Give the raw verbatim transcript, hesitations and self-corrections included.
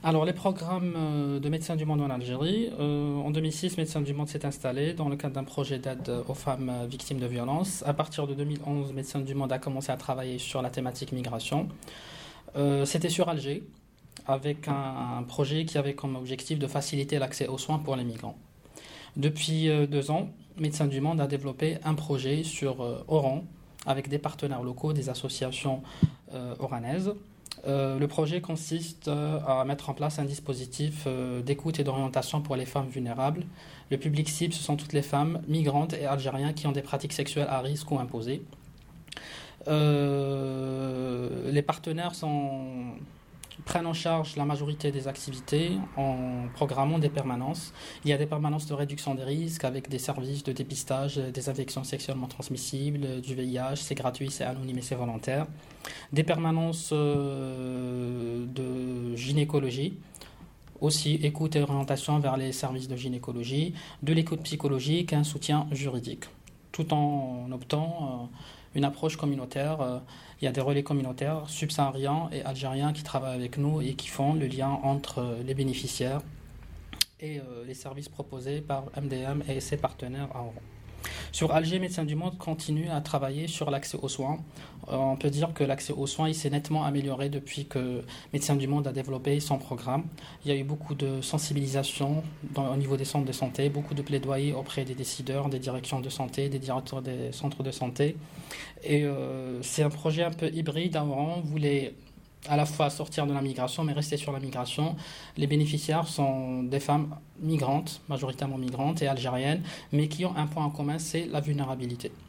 Alors, les programmes euh, de Médecins du Monde en Algérie. Euh, en deux mille six, Médecins du Monde s'est installé dans le cadre d'un projet d'aide aux femmes euh, victimes de violences. À partir de deux mille onze, Médecins du Monde a commencé à travailler sur la thématique migration. Euh, c'était sur Alger, avec un, un projet qui avait comme objectif de faciliter l'accès aux soins pour les migrants. Depuis euh, deux ans, Médecins du Monde a développé un projet sur euh, Oran, avec des partenaires locaux, des associations euh, oranaises. Euh, le projet consiste euh, à mettre en place un dispositif euh, d'écoute et d'orientation pour les femmes vulnérables. Le public cible, ce sont toutes les femmes migrantes et algériennes qui ont des pratiques sexuelles à risque ou imposées. Euh, les partenaires sont, prennent en charge la majorité des activités en programmant des permanences. Il y a des permanences de réduction des risques avec des services de dépistage des infections sexuellement transmissibles, du V I H, c'est gratuit, c'est anonyme et c'est volontaire. Des permanences euh, de gynécologie, aussi écoute et orientation vers les services de gynécologie, de l'écoute psychologique et un soutien juridique, tout en optant euh, une approche communautaire. Euh, il y a des relais communautaires subsahariens et algériens qui travaillent avec nous et qui font le lien entre euh, les bénéficiaires et euh, les services proposés par M D M et ses partenaires à Oran. Sur Alger, Médecins du Monde continue à travailler sur l'accès aux soins. Euh, on peut dire que l'accès aux soins il s'est nettement amélioré depuis que Médecins du Monde a développé son programme. Il y a eu beaucoup de sensibilisation dans, au niveau des centres de santé, beaucoup de plaidoyer auprès des décideurs, des directions de santé, des directeurs des centres de santé. Et euh, c'est un projet un peu hybride. Avant, on voulait à la fois sortir de la migration, mais rester sur la migration. Les bénéficiaires sont des femmes migrantes, majoritairement migrantes et algériennes, mais qui ont un point en commun, c'est la vulnérabilité.